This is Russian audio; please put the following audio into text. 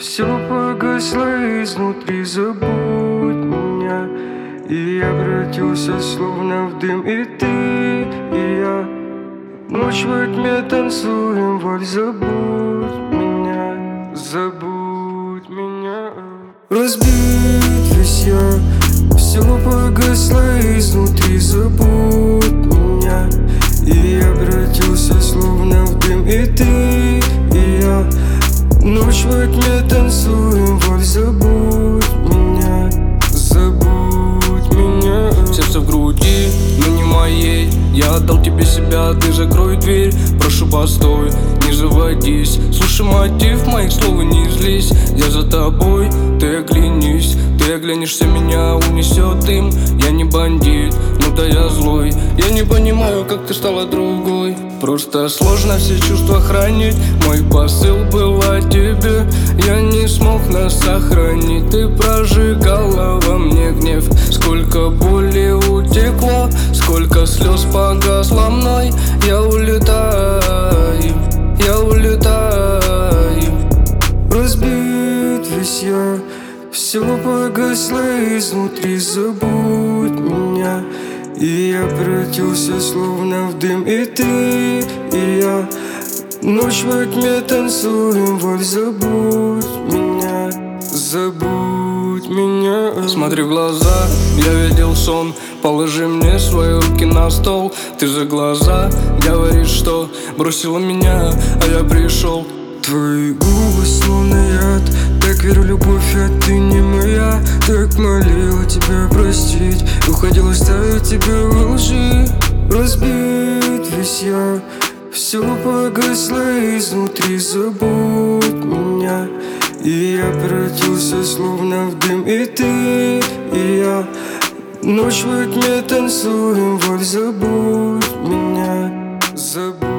Все погасло изнутри, забудь меня. И я превратился словно в дым, и ты, и я. Ночь во тьме танцуем вальс, забудь меня, забудь меня. Разбит весь я, все погасло изнутри, забудь меня. И я превратился словно в дым, и ты, и я. Ночь во тьме танцуем вальс, забудь меня, забудь меня. Сердце в груди, но не моей. Я отдал тебе себя, ты закрой дверь. Прошу, постой, не заводись. Слушай мотив моих слов и не злись. Я за тобой, ты оглянись. Ты оглянешься, меня унесет дым. Я не бандит, ну да я злой. Я не понимаю, как ты стала другой. Просто сложно все чувства хранить. Мой посыл был о тебе. Я не смог нас сохранить. Ты прожигала во мне гнев. Сколько боли утекло, сколько слез погасло мной. Я улетаю, я улетаю. Разбит весь я, все погасло изнутри, забудь меня. И я превратился словно в дым, и ты, и я. Ночь во тьме танцуем вальс, забудь меня, забудь меня. Смотри в глаза, я видел сон. Положи мне свои руки на стол. Ты за глаза говоришь, что бросила меня, а я пришел. Твои губы словно яд. Так верю в любовь, а ты не моя. Так молила тебя простить, уходил, оставив тебя в лжи. Разбит весь я, все погасло изнутри, забудь меня. И я превратился словно в дым, и ты, и я. Ночь во тьме танцуем вальс, забудь меня, забудь.